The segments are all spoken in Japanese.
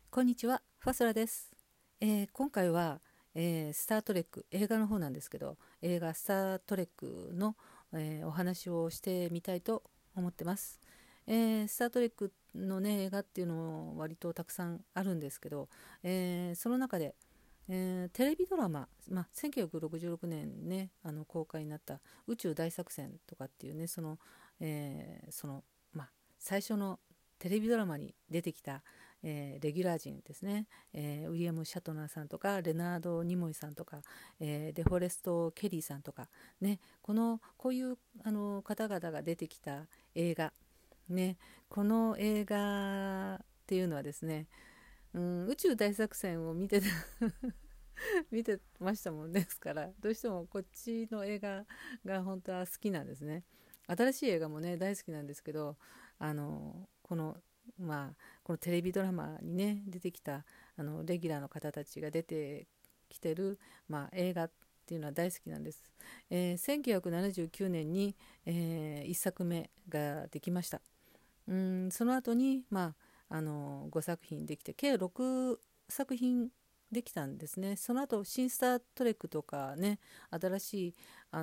こんにちは、ファスラです。今回は、スター・トレック映画の方なんですけど、映画スター・トレックの、お話をしてみたいと思ってます。スター・トレックのね映画っていうのも割とたくさんあるんですけど、その中で、テレビドラマ、1966年ね公開になった宇宙大作戦とかっていうねその、最初のテレビドラマに出てきた、レギュラー陣ですね、ウィリアム・シャトナーさんとかレナード・ニモイさんとか、デフォレスト・ケリーさんとかね、こういう方々が出てきた映画ね、この映画っていうのはですね、宇宙大作戦を見てましたもんですから、どうしてもこっちの映画が本当は好きなんですね。新しい映画もね大好きなんですけど、あのこのこのテレビドラマにね出てきたレギュラーの方たちが出てきてる、映画っていうのは大好きなんです。1979年に、1作目ができました。その後に、5作品できて計6作品できたんですね。その後新スター・トレックとかね、新しい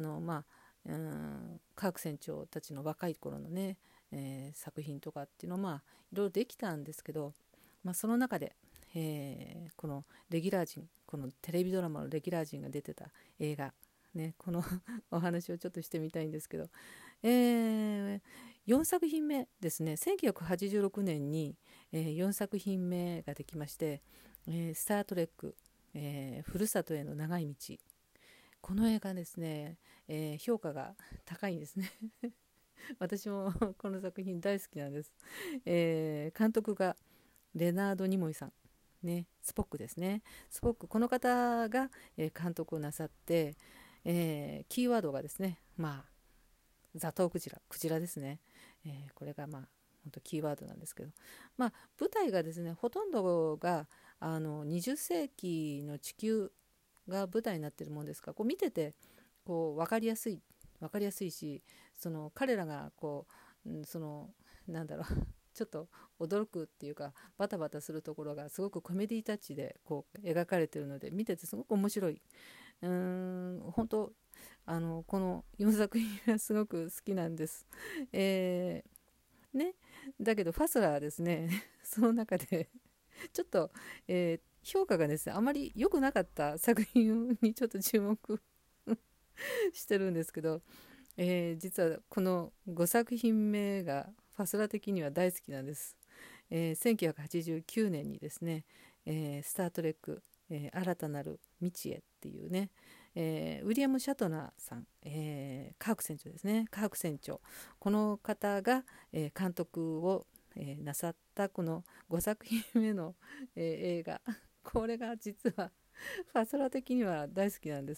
カーク船長たちの若い頃のね、作品とかっていうのいろいろできたんですけど、その中で、このレギュラー陣、このテレビドラマのレギュラー陣が出てた映画ね、このお話をちょっとしてみたいんですけど、4作品目ですね。1986年に、4作品目ができまして、スター・トレック、ふるさとへの長い道、この映画ですね、評価が高いんですね。私もこの作品大好きなんです。監督がレナード・ニモイさん、ね、スポックですね。スポック、この方が、監督をなさって、キーワードがですね、ザトウクジラ、クジラですね。これが本当キーワードなんですけど、舞台がですね、ほとんどが20世紀の地球が舞台になっているものですから、こう見てて分かりやすいし、その彼らがなんだろうちょっと驚くっていうかバタバタするところがすごくコメディタッチでこう描かれているので、見ててすごく面白い。本当この4作品がすごく好きなんです。えね、だけどファスラーはですねその中でちょっと、評価がですねあまり良くなかった作品にちょっと注目してるんですけど、実はこの5作品目がファスラ的には大好きなんです。1989年にですね、スター・トレック、新たなる未知へっていうね、ウィリアム・シャトナーさん、カーク船長ですね、カーク船長、この方が、監督を、なさったこの5作品目の、映画、これが実はファスラ的には大好きなんです。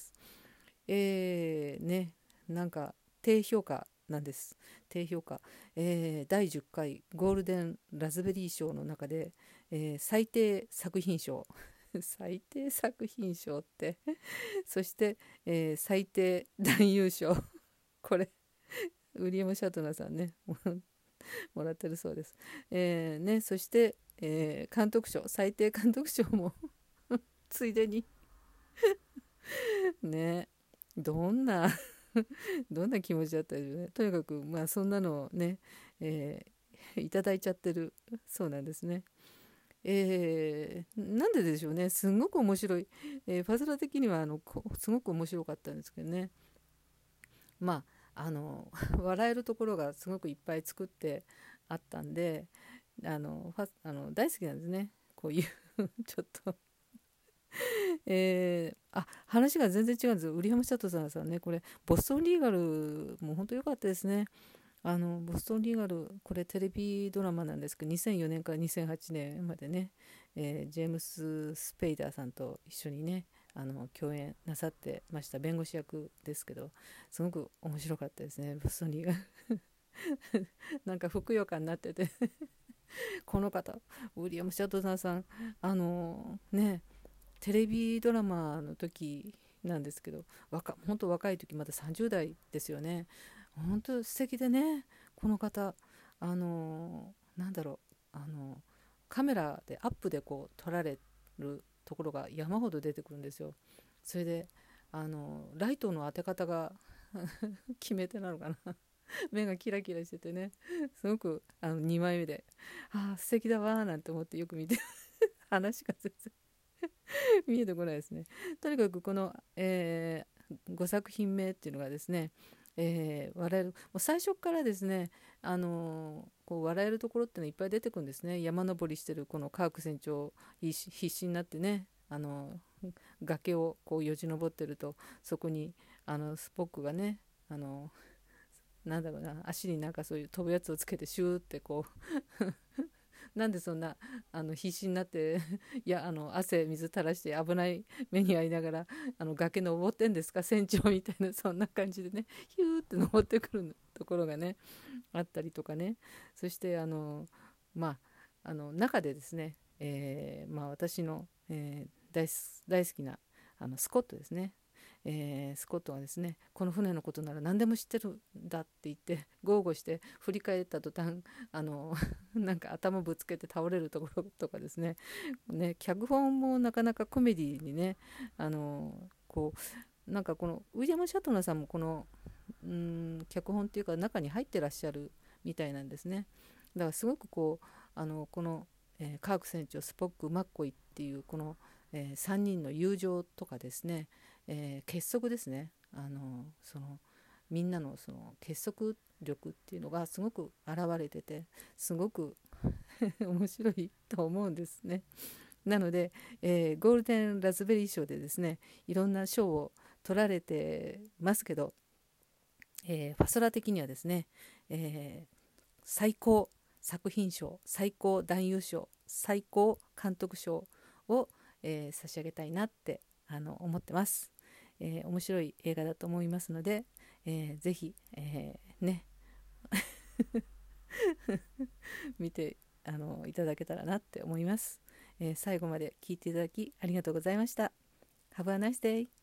なんか低評価なんです。低評価、第10回ゴールデンラズベリー賞の中で、最低作品賞最低作品賞ってそして、最低男優賞これウィリアム・シャトナーさんねもらってるそうです。そして、監督賞、最低監督賞もついでにね、どんなどんな気持ちだったでしょうね。とにかくそんなのをね、いただいちゃってるそうなんですね。なんででしょうね。すごく面白い、ファズラ的にはすごく面白かったんですけどね。ま笑えるところがすごくいっぱい作ってあったんで、大好きなんですね、こういうちょっと話が全然違うんですよ。ウリハム・シャトさんね、これボストンリーガルも本当良かったですね。ボストンリーガル、これテレビドラマなんですけど、2004年から2008年までね、ジェームス・スペイダーさんと一緒にね共演なさってました。弁護士役ですけど、すごく面白かったですね、ボストンリーガルなんかふくよかになっててこの方ウィリアム・シャトナーさん、テレビドラマの時なんですけど、本当若い時まだ30代ですよね。本当素敵でね、この方なんだろうカメラでアップでこう撮られるところが山ほど出てくるんですよ。それでライトの当て方が決め手なのかな目がキラキラしててね、すごく2枚目で素敵だわーなんて思ってよく見て話が全然見えてこないですね。とにかくこの、5作品目っていうのがですね、笑える、もう最初からですね、こう笑えるところっていうのいっぱい出てくるんですね。山登りしてるこのカーク船長必死になってね、崖をこうよじ登ってると、そこにスポックがね、なんだろうな、足になんかそういう飛ぶやつをつけてシューってこうなんでそんな必死になっていや汗水垂らして危ない目に遭いながら崖登ってんですか船長みたいな、そんな感じでね、ヒューって登ってくるところがねあったりとかね。そしてま中でですね、私の、大好きなスコットですね。スコットがですね、この船のことなら何でも知ってるんだって言って豪語して振り返った途端なんか頭ぶつけて倒れるところとかですね、脚本もなかなかコメディにね、こうなんかこのウィリアム・シャトナーさんもこの脚本っていうか中に入ってらっしゃるみたいなんですね。だからすごくこうこの、カーク船長、スポック、マッコイっていうこの、3人の友情とかですね、結束ですね、そのみんなのその結束力っていうのがすごく現れてて、すごく面白いと思うんですね。なので、ゴールデンラズベリー賞でですね、いろんな賞を取られてますけど、ファソラ的にはですね、最高作品賞、最高男優賞、最高監督賞を、差し上げたいなって思ってます。面白い映画だと思いますので、ぜひ、ね見ていただけたらなって思います。最後まで聞いていただきありがとうございました。Have a nice day!